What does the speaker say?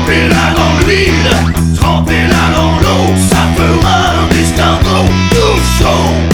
Trempez-la dans l'huile, trempez-la dans l'eau, ça fera un escargot tout chaud.